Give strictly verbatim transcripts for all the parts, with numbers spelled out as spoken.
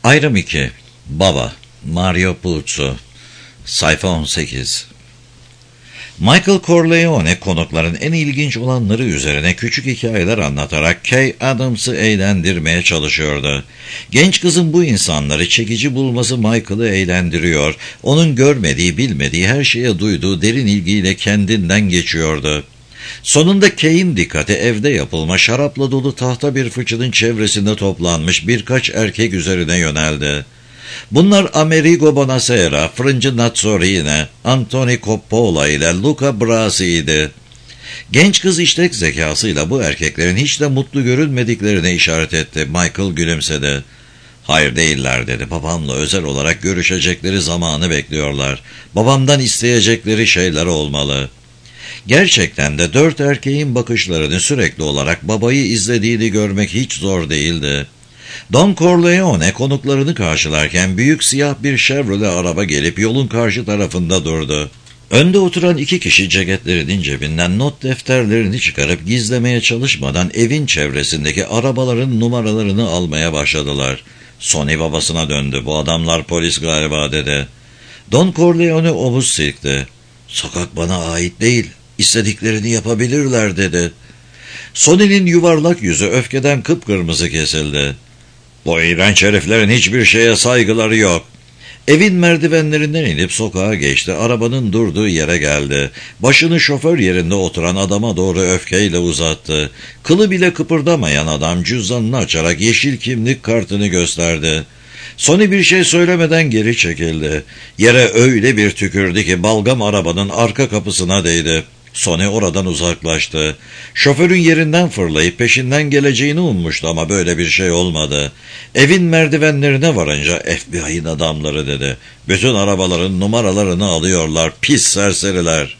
Ayrım iki. Baba. Mario Puzo. Sayfa on sekiz. Michael Corleone konukların en ilginç olanları üzerine küçük hikayeler anlatarak Kay Adams'ı eğlendirmeye çalışıyordu. Genç kızın bu insanları çekici bulması Michael'ı eğlendiriyor. Onun görmediği, bilmediği her şeye duyduğu derin ilgiyle kendinden geçiyordu. Sonunda Kay'in dikkati evde yapılma şarapla dolu tahta bir fıçının çevresinde toplanmış birkaç erkek üzerine yöneldi. Bunlar Amerigo Bonasera, Fırıncı Nazzorini, Anthony Coppola ile Luca Brasi'ydi. Genç kız işlek zekasıyla bu erkeklerin hiç de mutlu görünmediklerine işaret etti. Michael gülümsedi. "Hayır değiller," dedi. "Babamla özel olarak görüşecekleri zamanı bekliyorlar. Babamdan isteyecekleri şeyler olmalı." Gerçekten de dört erkeğin bakışlarını sürekli olarak babayı izlediğini görmek hiç zor değildi. Don Corleone konuklarını karşılarken büyük siyah bir Chevrolet araba gelip yolun karşı tarafında durdu. Önde oturan iki kişi ceketlerinin cebinden not defterlerini çıkarıp gizlemeye çalışmadan evin çevresindeki arabaların numaralarını almaya başladılar. Sonny babasına döndü. "Bu adamlar polis galiba," dedi. Don Corleone omuz silkti. "Sokak bana ait değil. İstediklerini yapabilirler," dedi. Sonny'nin yuvarlak yüzü öfkeden kıpkırmızı kesildi. "Bu iğrenç heriflerin hiçbir şeye saygıları yok." Evin merdivenlerinden inip sokağa geçti. Arabanın durduğu yere geldi. Başını şoför yerinde oturan adama doğru öfkeyle uzattı. Kılı bile kıpırdamayan adam cüzdanını açarak yeşil kimlik kartını gösterdi. Sonny bir şey söylemeden geri çekildi. Yere öyle bir tükürdü ki balgam arabanın arka kapısına değdi. Sonny oradan uzaklaştı. Şoförün yerinden fırlayıp peşinden geleceğini ummuştu ama böyle bir şey olmadı. Evin merdivenlerine varınca "F B I'nin adamları," dedi. "Bütün arabaların numaralarını alıyorlar, pis serseriler."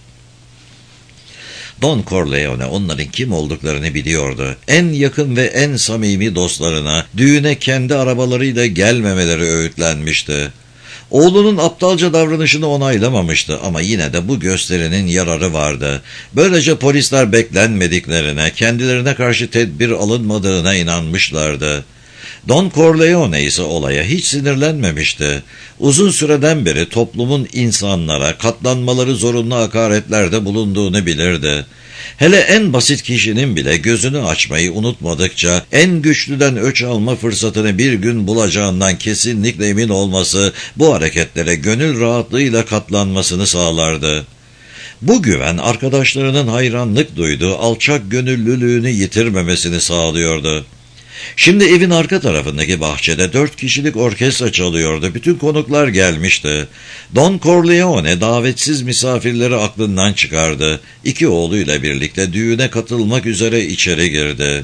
Don Corleone onların kim olduklarını biliyordu. En yakın ve en samimi dostlarına düğüne kendi arabalarıyla gelmemeleri öğütlenmişti. Oğlunun aptalca davranışını onaylamamıştı ama yine de bu gösterinin yararı vardı. Böylece polisler beklenmediklerine, kendilerine karşı tedbir alınmadığına inanmışlardı. Don Corleone ise olaya hiç sinirlenmemişti. Uzun süreden beri toplumun insanlara katlanmaları zorunlu hakaretlerde bulunduğunu bilirdi. Hele en basit kişinin bile gözünü açmayı unutmadıkça en güçlüden öç alma fırsatını bir gün bulacağından kesinlikle emin olması bu hareketlere gönül rahatlığıyla katlanmasını sağlardı. Bu güven arkadaşlarının hayranlık duyduğu alçak gönüllülüğünü yitirmemesini sağlıyordu. Şimdi evin arka tarafındaki bahçede dört kişilik orkestra çalıyordu. Bütün konuklar gelmişti. Don Corleone davetsiz misafirleri aklından çıkardı. İki oğluyla birlikte düğüne katılmak üzere içeri girdi.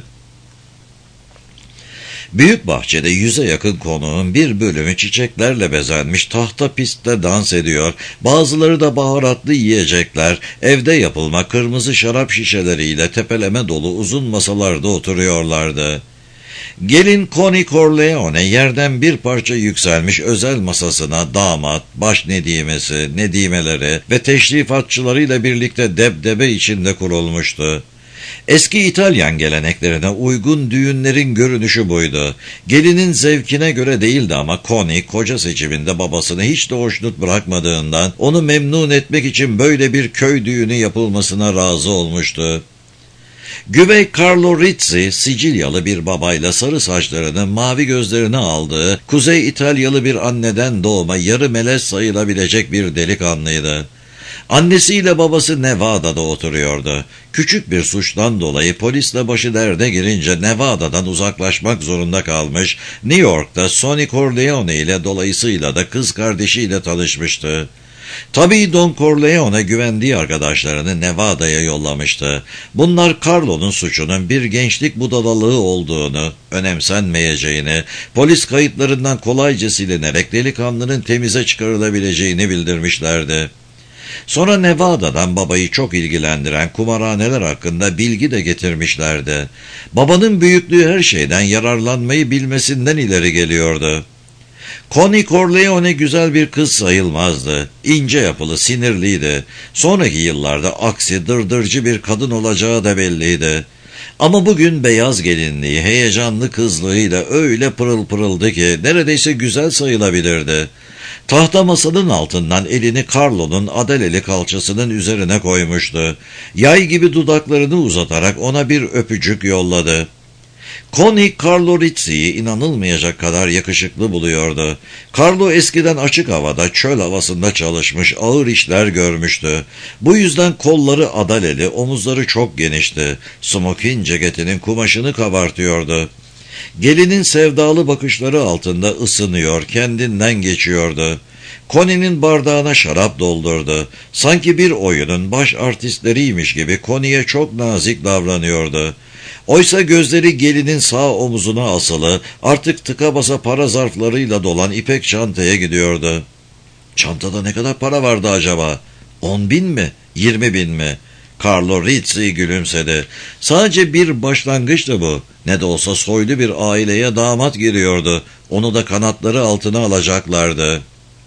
Büyük bahçede yüze yakın konuğun bir bölümü çiçeklerle bezenmiş tahta pistte dans ediyor. Bazıları da baharatlı yiyecekler, evde yapılma kırmızı şarap şişeleriyle tepeleme dolu uzun masalarda oturuyorlardı. Gelin Connie Corleone yerden bir parça yükselmiş özel masasına damat, baş nedimesi, nedimeleri ve teşrifatçılarıyla birlikte debdebe içinde kurulmuştu. Eski İtalyan geleneklerine uygun düğünlerin görünüşü buydu. Gelinin zevkine göre değildi ama Connie koca seçiminde babasını hiç de hoşnut bırakmadığından onu memnun etmek için böyle bir köy düğünü yapılmasına razı olmuştu. Güvey Carlo Rizzi, Sicilyalı bir babayla sarı saçlarını, mavi gözlerini aldığı, Kuzey İtalyalı bir anneden doğma yarı melez sayılabilecek bir delikanlıydı. Annesiyle babası Nevada'da oturuyordu. Küçük bir suçtan dolayı polisle başı derde girince Nevada'dan uzaklaşmak zorunda kalmış, New York'ta Sonny Corleone ile dolayısıyla da kız kardeşiyle tanışmıştı. Tabii Don Corleone güvendiği arkadaşlarını Nevada'ya yollamıştı. Bunlar Carlo'nun suçunun bir gençlik budalalığı olduğunu, önemsenmeyeceğini, polis kayıtlarından kolayca silinerek delikanlının temize çıkarılabileceğini bildirmişlerdi. Sonra Nevada'dan babayı çok ilgilendiren kumarhaneler hakkında bilgi de getirmişlerdi. Babanın büyüklüğü her şeyden yararlanmayı bilmesinden ileri geliyordu. Connie Corleone güzel bir kız sayılmazdı. İnce yapılı, sinirliydi. Sonraki yıllarda aksi dırdırcı bir kadın olacağı da belliydi. Ama bugün beyaz gelinliği, heyecanlı kızlığıyla öyle pırıl pırıldı ki neredeyse güzel sayılabilirdi. Tahta masanın altından elini Carlo'nun adaleli kalçasının üzerine koymuştu. Yay gibi dudaklarını uzatarak ona bir öpücük yolladı. Connie, Carlo Rizzi'yi inanılmayacak kadar yakışıklı buluyordu. Carlo eskiden açık havada, çöl havasında çalışmış, ağır işler görmüştü. Bu yüzden kolları adaleli, omuzları çok genişti. Smokin ceketinin kumaşını kabartıyordu. Gelinin sevdalı bakışları altında ısınıyor, kendinden geçiyordu. Connie'nin bardağına şarap doldurdu. Sanki bir oyunun baş artistleriymiş gibi Connie'ye çok nazik davranıyordu. Oysa gözleri gelinin sağ omuzuna asılı, artık tıka basa para zarflarıyla dolan ipek çantaya gidiyordu. Çantada ne kadar para vardı acaba? On bin mi? Yirmi bin mi? Carlo Rizzi gülümsedi. Sadece bir başlangıçtı bu. Ne de olsa soylu bir aileye damat giriyordu. Onu da kanatları altına alacaklardı.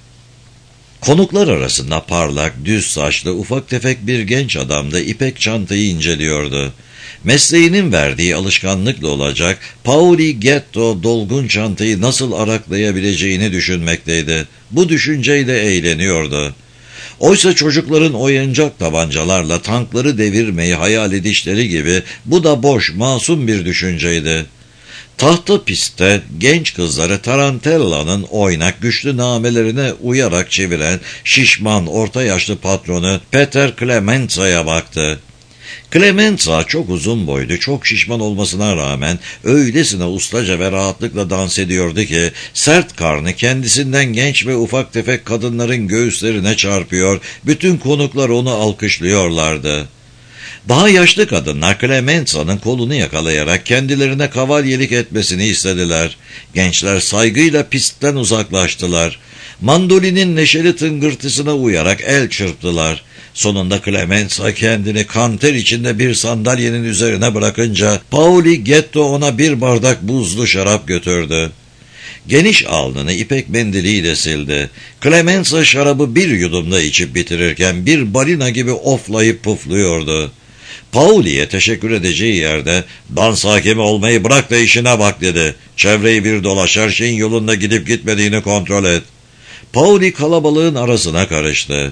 Konuklar arasında parlak, düz saçlı, ufak tefek bir genç adam da ipek çantayı inceliyordu. Mesleğinin verdiği alışkanlıkla olacak, Paoli Getto dolgun çantayı nasıl araklayabileceğini düşünmekteydi. Bu düşünceyle eğleniyordu. Oysa çocukların oyuncak tabancalarla tankları devirmeyi hayal edişleri gibi bu da boş, masum bir düşünceydi. Tahta pistte genç kızları Tarantella'nın oynak güçlü namelerine uyarak çeviren şişman orta yaşlı patronu Peter Clemenza'ya baktı. Clemenza çok uzun boylu, çok şişman olmasına rağmen öylesine ustaca ve rahatlıkla dans ediyordu ki sert karnı kendisinden genç ve ufak tefek kadınların göğüslerine çarpıyor, bütün konuklar onu alkışlıyorlardı. Daha yaşlı kadınlar Clemenza'nın kolunu yakalayarak kendilerine kavalyelik etmesini istediler. Gençler saygıyla pistten uzaklaştılar. Mandolinin neşeli tıngırtısına uyarak el çırptılar. Sonunda Clemenza kendini kanter içinde bir sandalyenin üzerine bırakınca Paoli Getto ona bir bardak buzlu şarap götürdü. Geniş alnını ipek mendiliyle sildi. Clemenza şarabı bir yudumda içip bitirirken bir balina gibi oflayıp pufluyordu. Paoli'ye teşekkür edeceği yerde "Dans hakemi olmayı bırak da işine bak" dedi. "Çevreyi bir dolaş, her şeyin yolunda gidip gitmediğini kontrol et." Paoli kalabalığın arasına karıştı.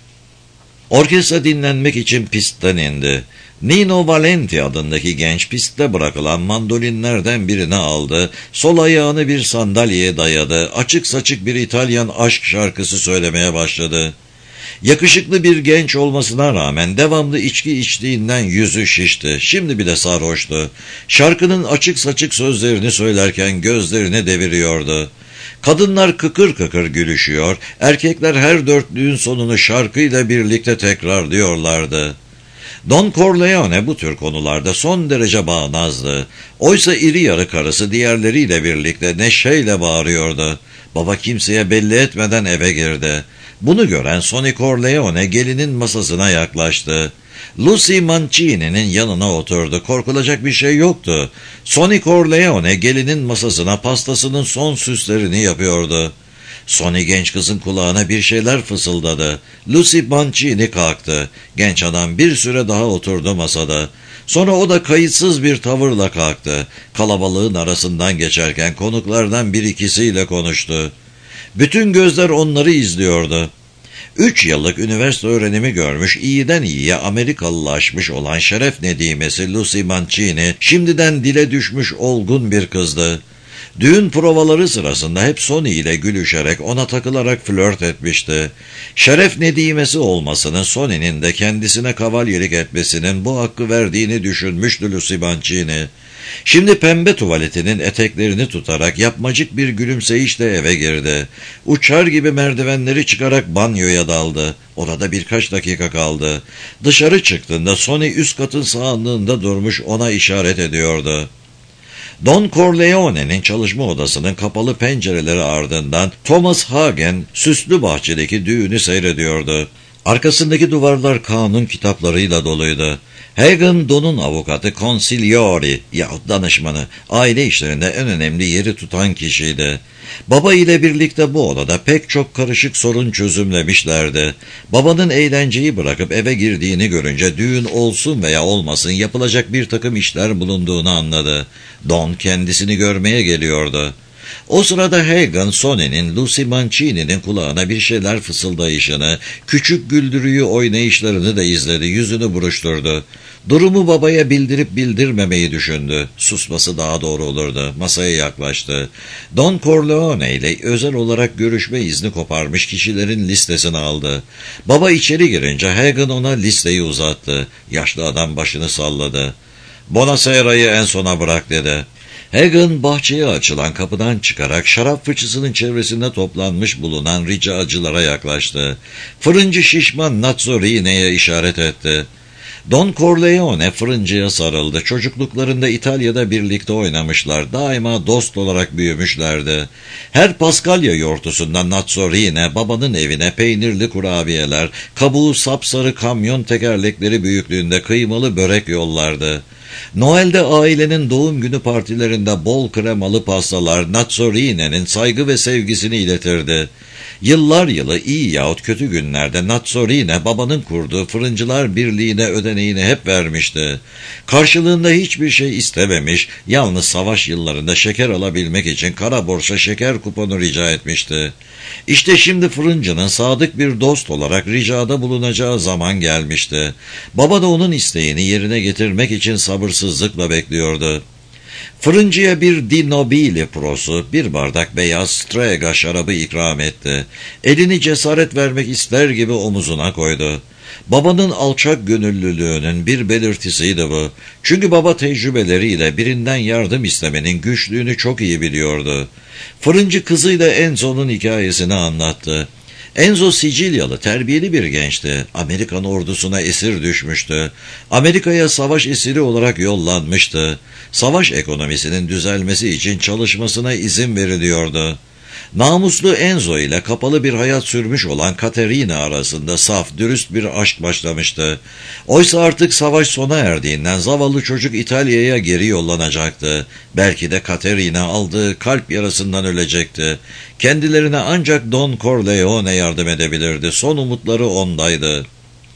Orkestra dinlenmek için pistten indi. Nino Valenti adındaki genç pistte bırakılan mandolinlerden birini aldı, sol ayağını bir sandalyeye dayadı, açık saçık bir İtalyan aşk şarkısı söylemeye başladı. Yakışıklı bir genç olmasına rağmen devamlı içki içtiğinden yüzü şişti, şimdi bile sarhoştu. Şarkının açık saçık sözlerini söylerken gözlerini deviriyordu. Kadınlar kıkır kıkır gülüşüyor, erkekler her dörtlüğün sonunu şarkıyla birlikte tekrarlıyorlardı. Don Corleone bu tür konularda son derece bağnazdı. Oysa iri yarı karısı diğerleriyle birlikte neşeyle bağırıyordu. Baba kimseye belli etmeden eve girdi. Bunu gören Sonny Corleone gelinin masasına yaklaştı. Lucy Mancini'nin yanına oturdu. Korkulacak bir şey yoktu. Sonny Corleone gelinin masasına pastasının son süslerini yapıyordu. Sonny genç kızın kulağına bir şeyler fısıldadı. Lucy Mancini kalktı. Genç adam bir süre daha oturdu masada. Sonra o da kayıtsız bir tavırla kalktı. Kalabalığın arasından geçerken konuklardan bir ikisiyle konuştu. Bütün gözler onları izliyordu. Üç yıllık üniversite öğrenimi görmüş, iyiden iyiye Amerikalılaşmış olan şeref nedimesi Lucy Mancini, şimdiden dile düşmüş olgun bir kızdı. Düğün provaları sırasında hep Sonny ile gülüşerek, ona takılarak flört etmişti. Şeref nedimesi olmasının, Sonny'nin de kendisine kavalyelik etmesinin bu hakkı verdiğini düşünmüştü Lucy Mancini. Şimdi pembe tuvaletinin eteklerini tutarak yapmacık bir gülümseyişle eve girdi. Uçar gibi merdivenleri çıkarak banyoya daldı. Orada birkaç dakika kaldı. Dışarı çıktığında Sonny üst katın sağında durmuş, ona işaret ediyordu. Don Corleone'nin çalışma odasının kapalı pencereleri ardından Thomas Hagen süslü bahçedeki düğünü seyrediyordu. Arkasındaki duvarlar kanun kitaplarıyla doluydu. Hagan, Don'un avukatı, consigliere yahut danışmanı, aile işlerinde en önemli yeri tutan kişiydi. Baba ile birlikte bu odada pek çok karışık sorun çözümlemişlerdi. Babanın eğlenceyi bırakıp eve girdiğini görünce düğün olsun veya olmasın yapılacak bir takım işler bulunduğunu anladı. Don kendisini görmeye geliyordu. O sırada Hagan, Sonny'nin, Lucy Mancini'nin kulağına bir şeyler fısıldayışını, küçük güldürüyü oynayışlarını da izledi, yüzünü buruşturdu. Durumu babaya bildirip bildirmemeyi düşündü. Susması daha doğru olurdu. Masaya yaklaştı. Don Corleone ile özel olarak görüşme izni koparmış kişilerin listesini aldı. Baba içeri girince Hagan ona listeyi uzattı. Yaşlı adam başını salladı. "Bonasera'yı en sona bırak," dedi. Hagan bahçeye açılan kapıdan çıkarak şarap fıçısının çevresinde toplanmış bulunan ricacılara yaklaştı. Fırıncı şişman Nazzorine'ye işaret etti. Don Corleone fırıncıya sarıldı. Çocukluklarında İtalya'da birlikte oynamışlar. Daima dost olarak büyümüşlerdi. Her Paskalya yortusundan Nazzorine babanın evine peynirli kurabiyeler, kabuğu sapsarı kamyon tekerlekleri büyüklüğünde kıymalı börek yollardı. Noel'de ailenin doğum günü partilerinde bol kremalı pastalar Nazzorine'nin saygı ve sevgisini iletirdi. Yıllar yılı iyi yahut kötü günlerde Nazzorine babanın kurduğu Fırıncılar Birliği'ne ödeneğini hep vermişti. Karşılığında hiçbir şey istememiş, yalnız savaş yıllarında şeker alabilmek için kara borsa şeker kuponu rica etmişti. İşte şimdi fırıncının sadık bir dost olarak ricada bulunacağı zaman gelmişti. Baba da onun isteğini yerine getirmek için sabırsızlıkla bekliyordu. Fırıncıya bir Di Nobili prosu, bir bardak beyaz Strega şarabı ikram etti. Elini cesaret vermek ister gibi omuzuna koydu. Babanın alçak gönüllülüğünün bir belirtisiydi bu. Çünkü baba tecrübeleriyle birinden yardım istemenin güçlüğünü çok iyi biliyordu. Fırıncı kızıyla Enzo'nun hikayesini anlattı. Enzo Sicilyalı, terbiyeli bir gençti. Amerikan ordusuna esir düşmüştü. Amerika'ya savaş esiri olarak yollanmıştı. Savaş ekonomisinin düzelmesi için çalışmasına izin veriliyordu. Namuslu Enzo ile kapalı bir hayat sürmüş olan Katerina arasında saf, dürüst bir aşk başlamıştı. Oysa artık savaş sona erdiğinden zavallı çocuk İtalya'ya geri yollanacaktı. Belki de Katerina aldığı kalp yarasından ölecekti. Kendilerine ancak Don Corleone yardım edebilirdi. Son umutları ondaydı.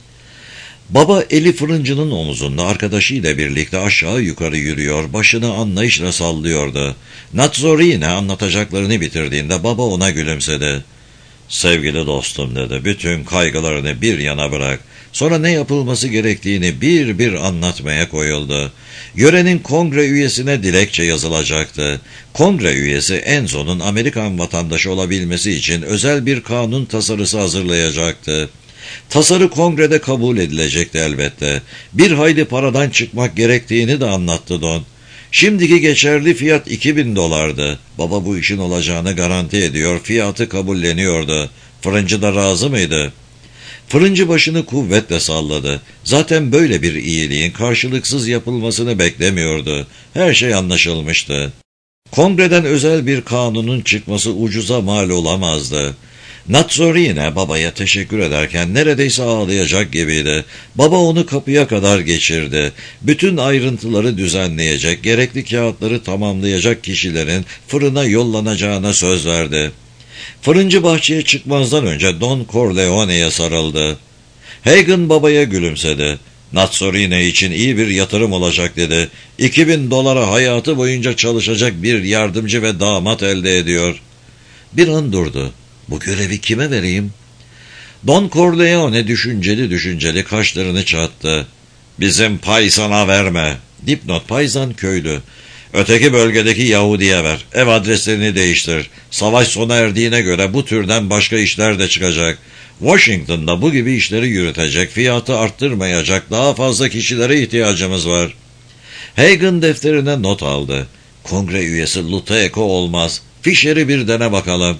Baba eli fırıncının omuzunda arkadaşıyla birlikte aşağı yukarı yürüyor, başını anlayışla sallıyordu. Nazzorine anlatacaklarını bitirdiğinde baba ona gülümsedi. "Sevgili dostum," dedi, "bütün kaygılarını bir yana bırak." Sonra ne yapılması gerektiğini bir bir anlatmaya koyuldu. Yörenin kongre üyesine dilekçe yazılacaktı. Kongre üyesi Enzo'nun Amerikan vatandaşı olabilmesi için özel bir kanun tasarısı hazırlayacaktı. Tasarı kongrede kabul edilecekti elbette. Bir hayli paradan çıkmak gerektiğini de anlattı Don. Şimdiki geçerli fiyat iki bin dolardı. Baba bu işin olacağını garanti ediyor, fiyatı kabulleniyordu. Fırıncı da razı mıydı? Fırıncı başını kuvvetle salladı. Zaten böyle bir iyiliğin karşılıksız yapılmasını beklemiyordu. Her şey anlaşılmıştı. Kongreden özel bir kanunun çıkması ucuza mal olamazdı. Nazzorine babaya teşekkür ederken neredeyse ağlayacak gibiydi. Baba onu kapıya kadar geçirdi. Bütün ayrıntıları düzenleyecek, gerekli kağıtları tamamlayacak kişilerin fırına yollanacağına söz verdi. Fırıncı bahçeye çıkmazdan önce Don Corleone'ye sarıldı. Hagan babaya gülümsedi. "Nazzorine için iyi bir yatırım olacak," dedi. "İki bin dolara hayatı boyunca çalışacak bir yardımcı ve damat elde ediyor." Bir an durdu. "Bu görevi kime vereyim?" Don Corleone düşünceli düşünceli kaşlarını çattı. "Bizim paysana verme." Dipnot: payzan köylü. "Öteki bölgedeki Yahudi'ye ver. Ev adreslerini değiştir. Savaş sona erdiğine göre bu türden başka işler de çıkacak. Washington'da bu gibi işleri yürütecek, fiyatı arttırmayacak daha fazla kişilere ihtiyacımız var." Hagan defterine not aldı. "Kongre üyesi Luteko olmaz. Fisher'i bir dene bakalım."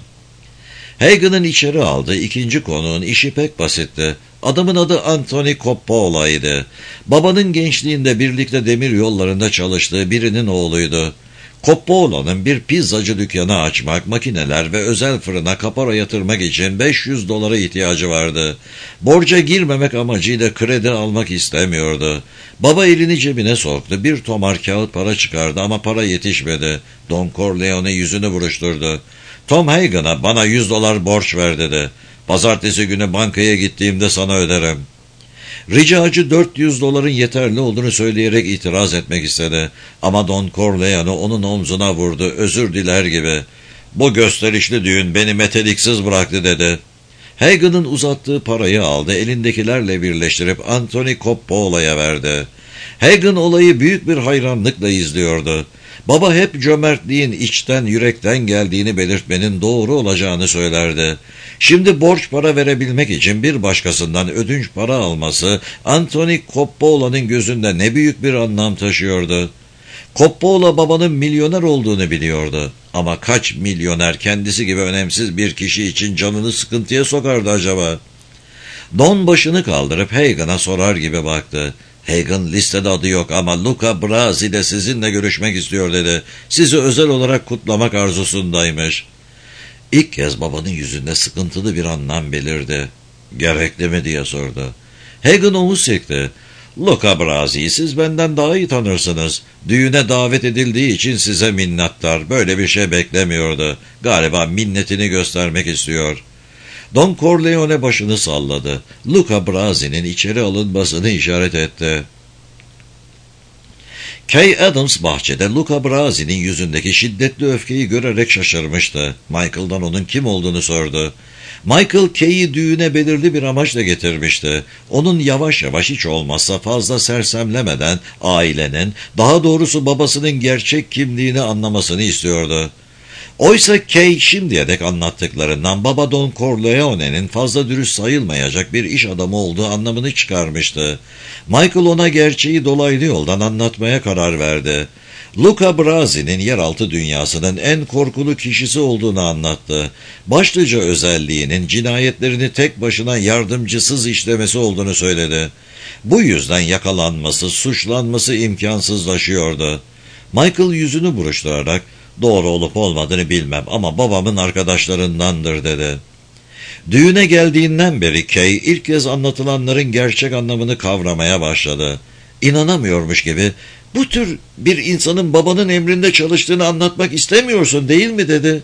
Hagan'ın içeri aldığı ikinci konuğun işi pek basitti. Adamın adı Anthony Coppola'ydı. Babanın gençliğinde birlikte demir yollarında çalıştığı birinin oğluydu. Coppola'nın bir pizzacı dükkanı açmak, makineler ve özel fırına kapora yatırmak için beş yüz dolara ihtiyacı vardı. Borca girmemek amacıyla kredi almak istemiyordu. Baba elini cebine soktu, bir tomar kağıt para çıkardı ama para yetişmedi. Don Corleone yüzünü buruşturdu. Tom Hagen'a bana yüz dolar borç ver dedi. Pazartesi günü bankaya gittiğimde sana öderim. Ricacı dört yüz doların yeterli olduğunu söyleyerek itiraz etmek istedi. Ama Don Corleone onun omzuna vurdu, özür diler gibi. Bu gösterişli düğün beni meteliksiz bıraktı dedi. Hagen'ın uzattığı parayı aldı, elindekilerle birleştirip Anthony Coppola'ya verdi. Hagen olayı büyük bir hayranlıkla izliyordu. Baba hep cömertliğin içten yürekten geldiğini belirtmenin doğru olacağını söylerdi. Şimdi borç para verebilmek için bir başkasından ödünç para alması Anthony Coppola'nın gözünde ne büyük bir anlam taşıyordu. Coppola babanın milyoner olduğunu biliyordu. Ama kaç milyoner kendisi gibi önemsiz bir kişi için canını sıkıntıya sokardı acaba? Don başını kaldırıp Hagen'a sorar gibi baktı. Hagen listede adı yok ama Luca Brasi de sizinle görüşmek istiyor dedi. Sizi özel olarak kutlamak arzusundaymış. İlk kez babanın yüzünde sıkıntılı bir anlam belirdi. Gerekli mi diye sordu. Hagen omuz çekti. Luca Brasi'yi siz benden daha iyi tanırsınız. Düğüne davet edildiği için size minnettar. Böyle bir şey beklemiyordu. Galiba minnetini göstermek istiyor. Don Corleone başını salladı. Luca Brasi'nin içeri alınmasını işaret etti. Kay Adams bahçede Luca Brasi'nin yüzündeki şiddetli öfkeyi görerek şaşırmıştı. Michael'dan onun kim olduğunu sordu. Michael Kay'i düğüne belirli bir amaçla getirmişti. Onun yavaş yavaş hiç olmazsa fazla sersemlemeden ailenin, daha doğrusu babasının gerçek kimliğini anlamasını istiyordu. Oysa Kay şimdiye dek anlattıklarından baba Don Corleone'nin fazla dürüst sayılmayacak bir iş adamı olduğu anlamını çıkarmıştı. Michael ona gerçeği dolaylı yoldan anlatmaya karar verdi. Luca Brasi'nin yeraltı dünyasının en korkulu kişisi olduğunu anlattı. Başlıca özelliğinin cinayetlerini tek başına yardımcısız işlemesi olduğunu söyledi. Bu yüzden yakalanması, suçlanması imkansızlaşıyordu. Michael yüzünü buruşturarak, doğru olup olmadığını bilmem ama babamın arkadaşlarındandır dedi. Düğüne geldiğinden beri Kay ilk kez anlatılanların gerçek anlamını kavramaya başladı. İnanamıyormuş gibi, bu tür bir insanın babanın emrinde çalıştığını anlatmak istemiyorsun değil mi dedi.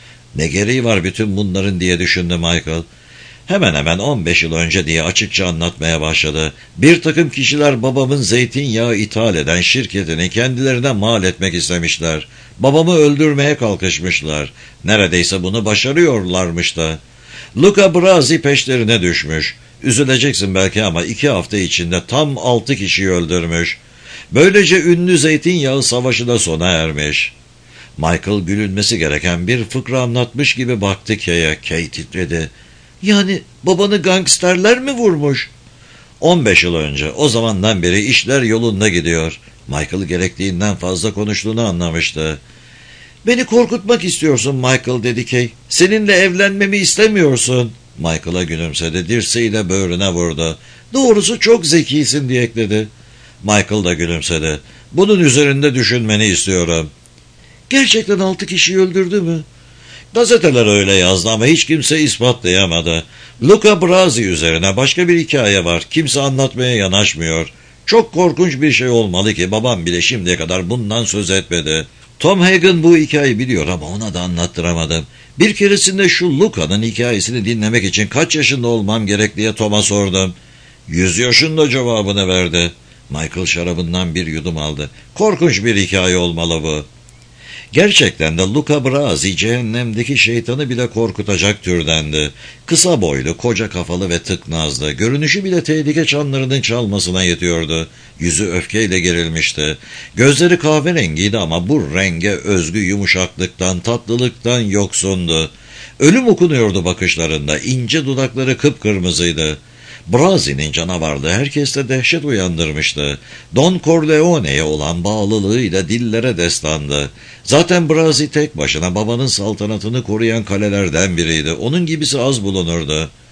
Ne gereği var bütün bunların diye düşündü Michael. Hemen hemen on beş yıl önce diye açıkça anlatmaya başladı. Bir takım kişiler babamın zeytinyağı ithal eden şirketini kendilerine mal etmek istemişler. Babamı öldürmeye kalkışmışlar. Neredeyse bunu başarıyorlarmış da. Luca Brasi peşlerine düşmüş. Üzüleceksin belki ama iki hafta içinde tam altı kişiyi öldürmüş. Böylece ünlü zeytinyağı savaşı da sona ermiş. Michael gülünmesi gereken bir fıkra anlatmış gibi baktı Kay'a. Kay titredi. Yani babanı gangsterler mi vurmuş? on beş yıl önce, o zamandan beri işler yolunda gidiyor. Michael gerektiğinden fazla konuştuğunu anlamıştı. Beni korkutmak istiyorsun Michael dedi Kay. Seninle evlenmemi istemiyorsun. Michael'a gülümsedi, dirseğiyle böğrüne vurdu. Doğrusu çok zekisin diye ekledi. Michael da gülümsedi. Bunun üzerinde düşünmeni istiyorum. Gerçekten altı kişiyi öldürdü mü? Gazeteler öyle yazdı ama hiç kimse ispatlayamadı. Luca Brasi üzerine başka bir hikaye var. Kimse anlatmaya yanaşmıyor. Çok korkunç bir şey olmalı ki babam bile şimdiye kadar bundan söz etmedi. Tom Hagen bu hikayeyi biliyor ama ona da anlattıramadım. Bir keresinde şu Luca'nın hikayesini dinlemek için kaç yaşında olmam gerek diye Tom'a sordum. Yüz yaşında cevabını verdi. Michael şarabından bir yudum aldı. Korkunç bir hikaye olmalı bu. Gerçekten de Luca Brasi cehennemdeki şeytanı bile korkutacak türdendi. Kısa boylu, koca kafalı ve tıknazdı. Görünüşü bile tehlike çanlarının çalmasına yetiyordu. Yüzü öfkeyle gerilmişti. Gözleri kahverengiydi ama bu renge özgü yumuşaklıktan, tatlılıktan yoksundu. Ölüm okunuyordu bakışlarında. İnce dudakları kıpkırmızıydı. Brasi'nin canavarlığı herkeste dehşet uyandırmıştı. Don Corleone'ye olan bağlılığıyla dillere destandı. Zaten Brasi tek başına babanın saltanatını koruyan kalelerden biriydi. Onun gibisi az bulunurdu.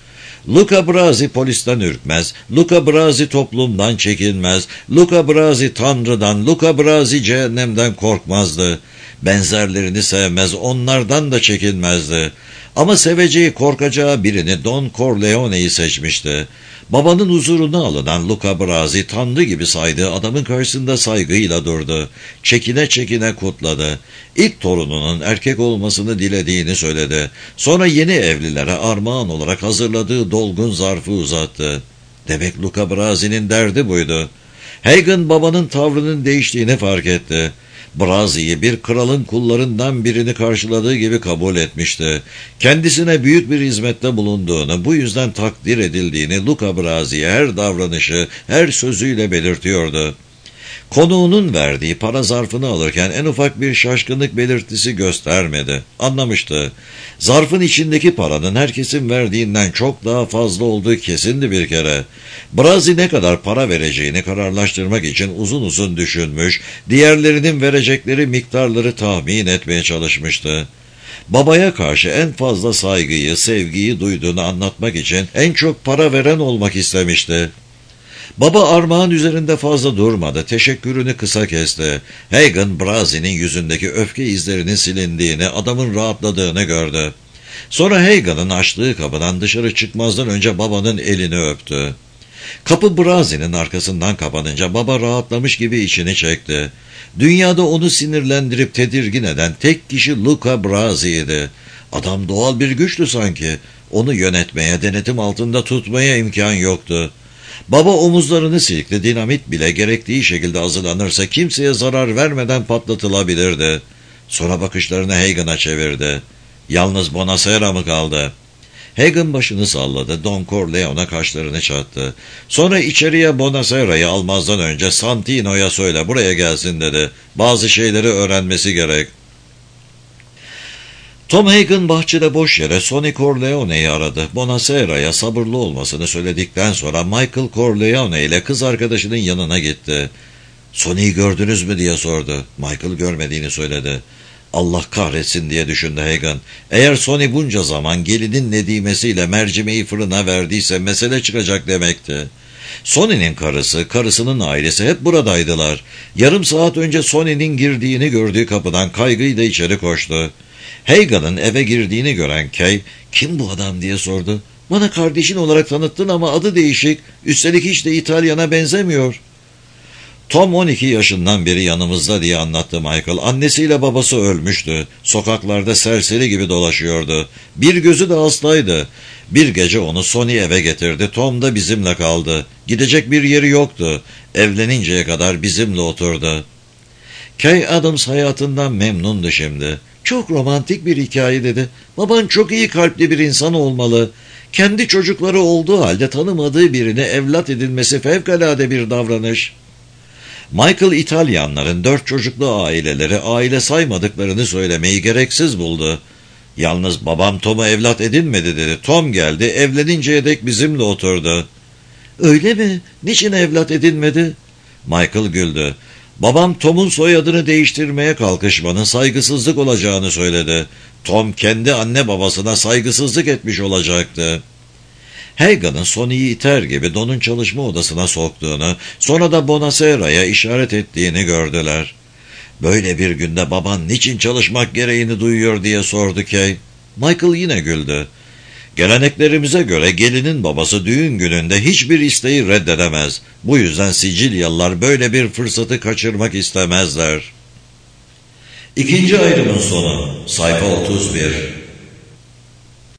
Luca Brasi polisten ürkmez, Luca Brasi toplumdan çekinmez, Luca Brasi Tanrı'dan, Luca Brasi cehennemden korkmazdı. Benzerlerini sevmez, onlardan da çekinmezdi. Ama seveceği, korkacağı birini, Don Corleone'yi seçmişti. Babanın huzuruna alınan Luca Brasi, Tanrı gibi saydığı adamın karşısında saygıyla durdu. Çekine çekine kutladı. İlk torununun erkek olmasını dilediğini söyledi. Sonra yeni evlilere armağan olarak hazırladığı dolgun zarfı uzattı. Demek Luca Brasi'nin derdi buydu. Hagen babanın tavrının değiştiğini fark etti. Brasi'yi bir kralın kullarından birini karşıladığı gibi kabul etmişti. Kendisine büyük bir hizmette bulunduğunu, bu yüzden takdir edildiğini Luca Brasi'ye her davranışı, her sözüyle belirtiyordu. Konuğunun verdiği para zarfını alırken en ufak bir şaşkınlık belirtisi göstermedi. Anlamıştı. Zarfın içindeki paranın herkesin verdiğinden çok daha fazla olduğu kesindi bir kere. Brasi ne kadar para vereceğini kararlaştırmak için uzun uzun düşünmüş, diğerlerinin verecekleri miktarları tahmin etmeye çalışmıştı. Babaya karşı en fazla saygıyı, sevgiyi duyduğunu anlatmak için en çok para veren olmak istemişti. Baba armağan üzerinde fazla durmadı, teşekkürünü kısa kesti. Hagen, Brasi'nin yüzündeki öfke izlerinin silindiğini, adamın rahatladığını gördü. Sonra Hagen'ın açtığı kapıdan dışarı çıkmazdan önce babanın elini öptü. Kapı Brasi'nin arkasından kapanınca baba rahatlamış gibi içini çekti. Dünyada onu sinirlendirip tedirgin eden tek kişi Luca Brasi'ydi. Adam doğal bir güçtü sanki. Onu yönetmeye, denetim altında tutmaya imkan yoktu. Baba omuzlarını silkti, dinamit bile gerektiği şekilde hazırlanırsa kimseye zarar vermeden patlatılabilirdi. Sonra bakışlarını Hagen'a çevirdi. Yalnız Bonasera mı kaldı? Hagen başını salladı, Don Corleone kaşlarını çattı. Sonra içeriye Bonasera'yı almazdan önce Santino'ya söyle, buraya gelsin dedi. Bazı şeyleri öğrenmesi gerek. Tom Hagen bahçede boş yere Sonny Corleone'yi aradı. Bonasera'ya sabırlı olmasını söyledikten sonra Michael Corleone ile kız arkadaşının yanına gitti. "Sonny'yi gördünüz mü?" diye sordu. Michael görmediğini söyledi. Allah kahretsin diye düşündü Hagen. Eğer Sonny bunca zaman gelinin nedimesiyle mercimeği fırına verdiyse mesele çıkacak demekti. Sonny'nin karısı, karısının ailesi hep buradaydılar. Yarım saat önce Sonny'nin girdiğini gördüğü kapıdan kaygıyla içeri koştu. Hagen'ın eve girdiğini gören Kay, "Kim bu adam?" diye sordu. "Bana kardeşin olarak tanıttın ama adı değişik, üstelik hiç de İtalyan'a benzemiyor." Tom on iki yaşından beri yanımızda diye anlattı Michael. Annesiyle babası ölmüştü. Sokaklarda serseri gibi dolaşıyordu. Bir gözü de hastaydı. Bir gece onu Sonny eve getirdi. Tom da bizimle kaldı. Gidecek bir yeri yoktu. Evleninceye kadar bizimle oturdu. Kay Adams hayatından memnundu şimdi. "Çok romantik bir hikaye," dedi. "Baban çok iyi kalpli bir insan olmalı. Kendi çocukları olduğu halde tanımadığı birine evlat edinmesi fevkalade bir davranış." Michael İtalyanların dört çocuklu aileleri aile saymadıklarını söylemeyi gereksiz buldu. "Yalnız babam Tom'u evlat edinmedi," dedi. "Tom geldi, evleninceye dek bizimle oturdu." "Öyle mi? Niçin evlat edinmedi?" Michael güldü. "Babam Tom'un soyadını değiştirmeye kalkışmanın saygısızlık olacağını söyledi. Tom kendi anne babasına saygısızlık etmiş olacaktı." Hagen'ın Sonny'yi iter gibi Don'un çalışma odasına soktuğunu, sonra da Bonasera'ya işaret ettiğini gördüler. "Böyle bir günde baban niçin çalışmak gereğini duyuyor?" diye sordu Kay. Michael yine güldü. "Geleneklerimize göre gelinin babası düğün gününde hiçbir isteği reddedemez. Bu yüzden Sicilyalılar böyle bir fırsatı kaçırmak istemezler." İkinci ayrımın sonu, sayfa otuz bir.